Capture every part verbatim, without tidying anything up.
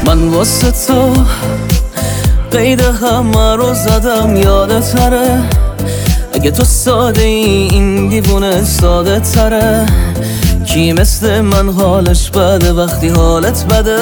من واسه تو قید همه رو زدم، یادتره اگه تو ساده ای این دیوونه ساده تره. کی مثل من حالش بده وقتی حالت بده؟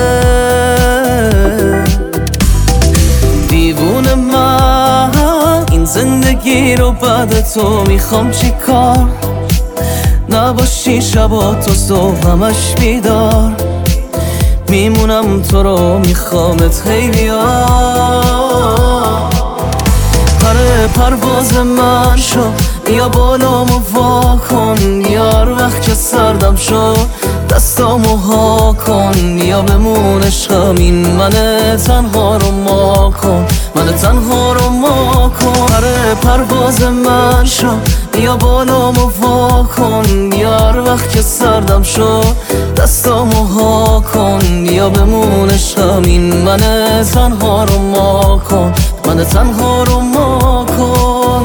دیوونه من این زندگی رو بعد تو میخوام چی کار؟ نباشی شبا تو صبح همش بیدار، میمونم تو رو میخوامت هی بیار. پره پرواز من شو یا بالامو وا کن، یار وقت که سردم شو دستامو ها کن، یا بمون عشقم این من تنها رو ما کن، من تنها رو ما کن. پره پرواز من شو یا بالامو وا کن، یار وقت که سردم شو دستامو ها کن، یا بمون عشقم این من تنها رو ما کن، من تنها رو ما کن.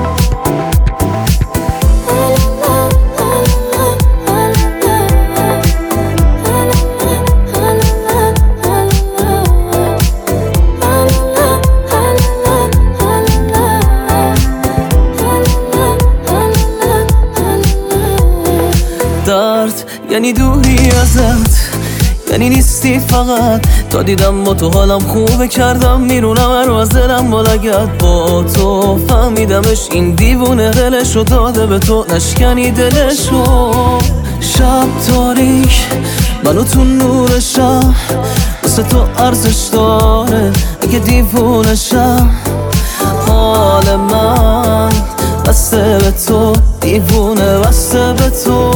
درد یعنی دوری ازت، یعنی نیستی فقط. تا دیدم با تو حالم خوبه کردم میرونم هر از دلم با لگت. با تو فهمیدمش این دیوونه دلشو داده به تو، نشکنی دلشو. شب تاریک منو تو نورشم، واسه تو ارزش داره اگه دیوونشم. حال من بسته به تو، دیوونه بسته به تو.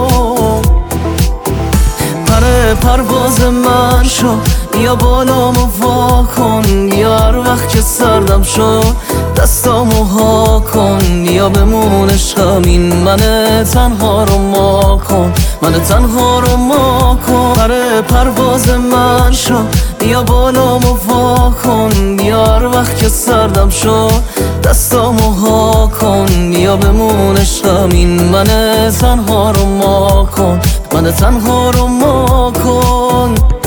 پره پرواز من شو یا بالامو وا کن، یار وقت که سردم شو دستامو ها کن، یا بمون عشقم این من تنها رو ما کن، من تنها رو ما کن. پره پرواز من شو یا بالامو وا کن، یار وقت که سردم شو دستامو ها کن، یا بمون عشقم این من تنها رو ما کن، من تنها رو ما کن.